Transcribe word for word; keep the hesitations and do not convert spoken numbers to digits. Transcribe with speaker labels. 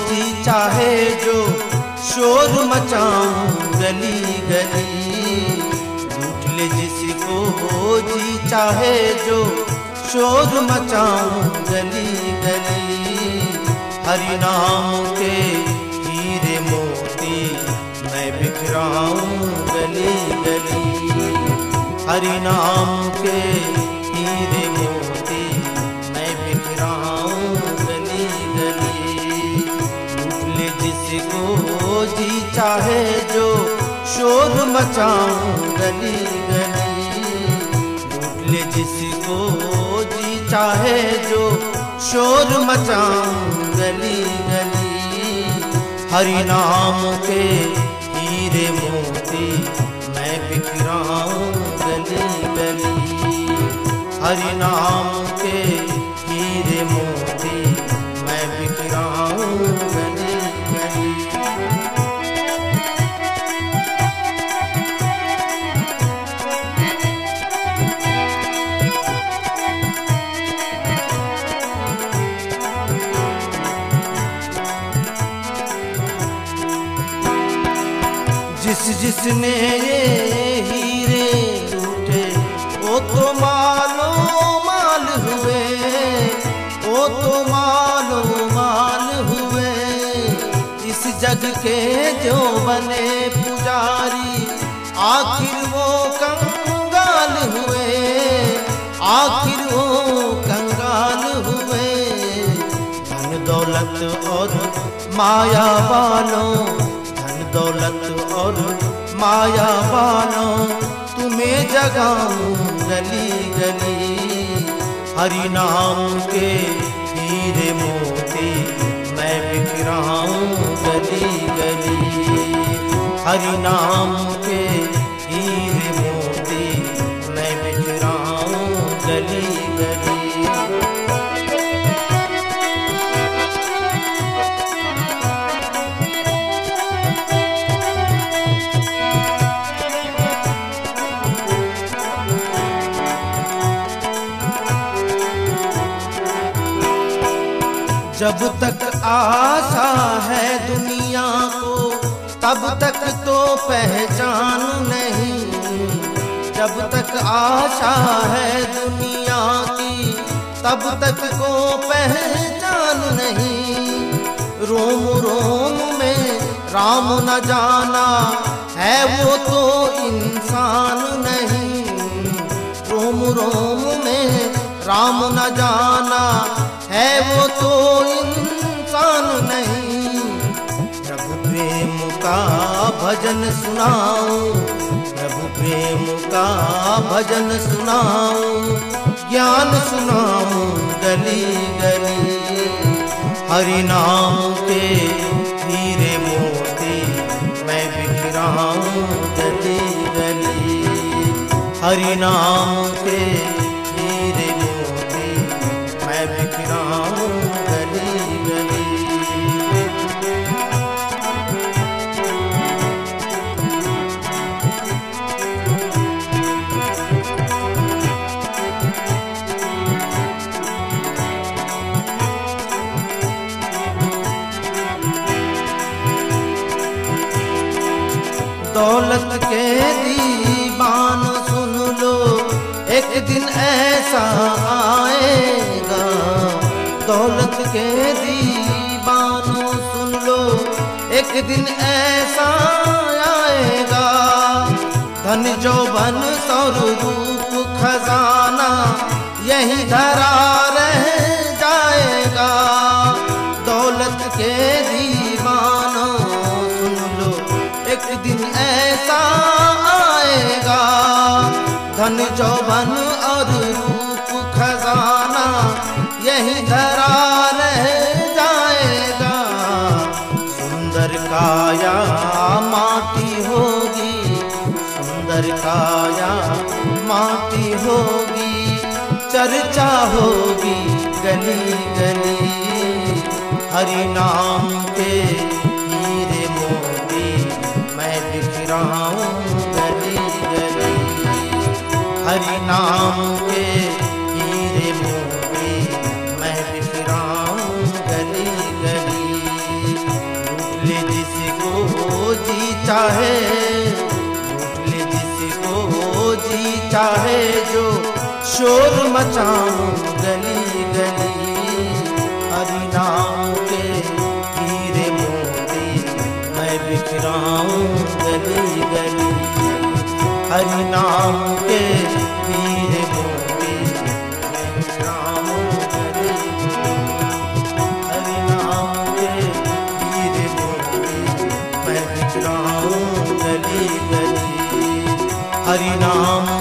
Speaker 1: जी चाहे जो शोर मचाऊं गली गली, लूट ले जिसको जी चाहे जो शोर मचाऊं गली गली। हरि नाम के हीरे मोती मैं बिखराऊं गली गली, हरि नाम के हीरे मोती मैं बिखराऊं गली गली। लूट ले जिसको जी चाहे जो शोर मचाऊं गली गली, लूट ले जिसको जी चाहे जो शोर मचाऊं गली गली। हरि नाम के हीरे मोती मैं बिखराऊं गली गली, हरि नाम के हीरे मोती मैं बिखराऊं गली गली। जिस जिसने ये हीरे लूटे वो तो मालो माल हुए, वो तो मालो माल हुए। इस जग के जो बने पुजारी आखिर वो कंगाल हुए, आखिर वो कंगाल हुए। धन दौलत और माया वालों, दौलत और माया वालों तुम्हें जगाऊं गली गली। हरि नाम के हीरे मोती मैं बिखराऊं गली गली, हरि नाम के हीरे मोती मैं बिखराऊं गली गली। जब तक आशा है दुनिया को तब तक तो पहचान नहीं, जब तक आशा है दुनिया की तब तक को पहचान नहीं। रोम रोम में राम न जाना है वो तो इंसान नहीं, रोम रोम में राम न जाना है वो तो इंसान नहीं। प्रभु प्रेम का भजन सुनाऊं, प्रभु प्रेम का भजन सुनाऊं, ज्ञान सुनाऊं गली गली। हरि नाम के हीरे मोती मैं बिखराऊं गली गली, हरि नाम के हीरे मोती मैं बिखराऊं गली गली। दौलत के दीवान सुन लो एक दिन ऐसा आएगा, दौलत के दीवानों सुन लो एक दिन ऐसा आएगा। धन जौवन सौर रूप खजाना यही धरा रह जाएगा। दौलत के दीवानों सुन लो एक दिन ऐसा आएगा। धन जौवन और रूप खजाना यही धरा रह जाएगा। सुंदर काया माटी होगी, सुंदर काया माटी होगी, चर्चा होगी गली गली। हरि नाम के हीरे मोती मैं बिखराऊं गली गली, हरि नाम के हीरे मोती मैं बिखराऊं गली गली। चाहे जो शोर मचाऊं गली गली, हरि नाम के हीरे मोती मैं बिखराऊं गली गली, हरि नाम के हीरे मोती मैं बिखराऊं गली गली, हरि नाम के हीरे मोती मैं बिखराऊं गली गली, हरि नाम